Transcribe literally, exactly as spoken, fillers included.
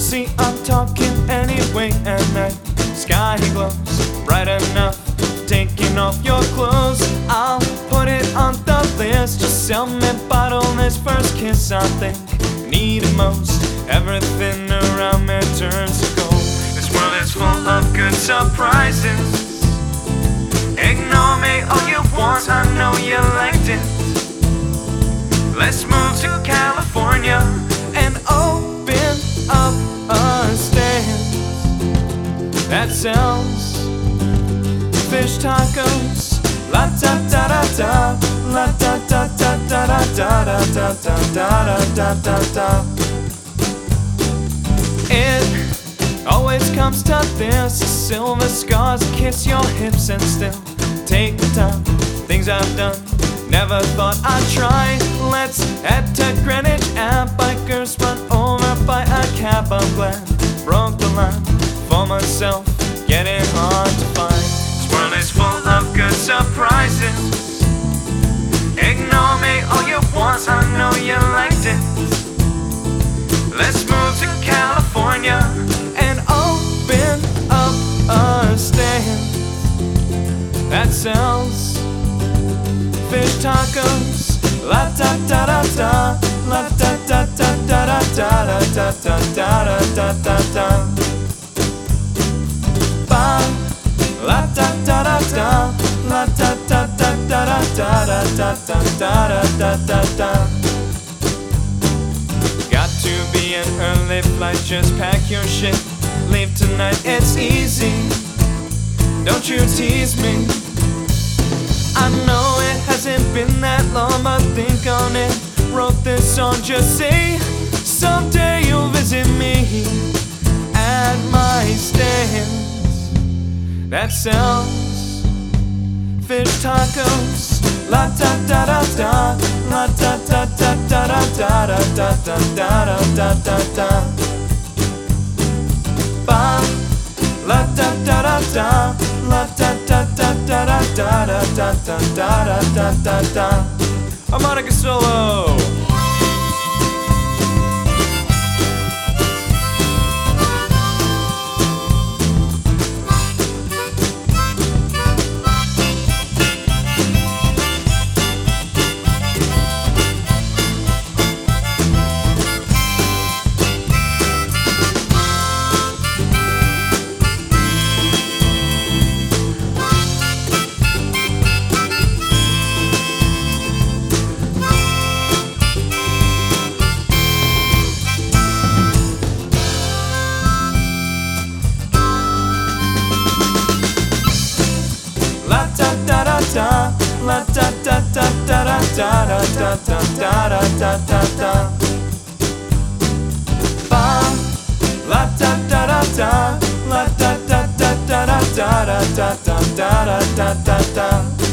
See, I'm talking anyway, and that sky glows bright enough. Taking off your clothes, I'll put it on the list. Just sell me bottomless first kiss. I think need it most. Everything around me turns to gold. This world is full of good surprises. Ignore me all you want, I know you liked it. Let's move to California and open up a stand that sells fish tacos. La da da da da, la da da da da da da da da da da da da. It always comes to this: silver scars kiss your hips, and still take the time. Things I've done, never thought I'd try. Let's head to Greenwich and bikers run over by a cab. I'm glad broke the line for myself, getting hard to find. This world is full of good surprises. Ignore me all you want, I know you liked it. Let's move to California and open up a stand that sells fish tacos. La da da da da, la da da da da da da da da da da da da. Ba, la da da da da, la da da da da da da da da da da da da. Got to be an early flight, just pack your shit. Leave tonight, it's easy. Don't you tease me. I know it hasn't been that long, but think on it. Wrote this song, just say someday you'll visit me at my stand that sells fish tacos. La da da da da, la da da da da da da da da da da da da. Ba, la da da da da, la da da da da da da da da da da da da. Harmonica solo. Da, la da da da da da da da da da da da da. Ba, la da da da da, la da da da da da da da da da da da da.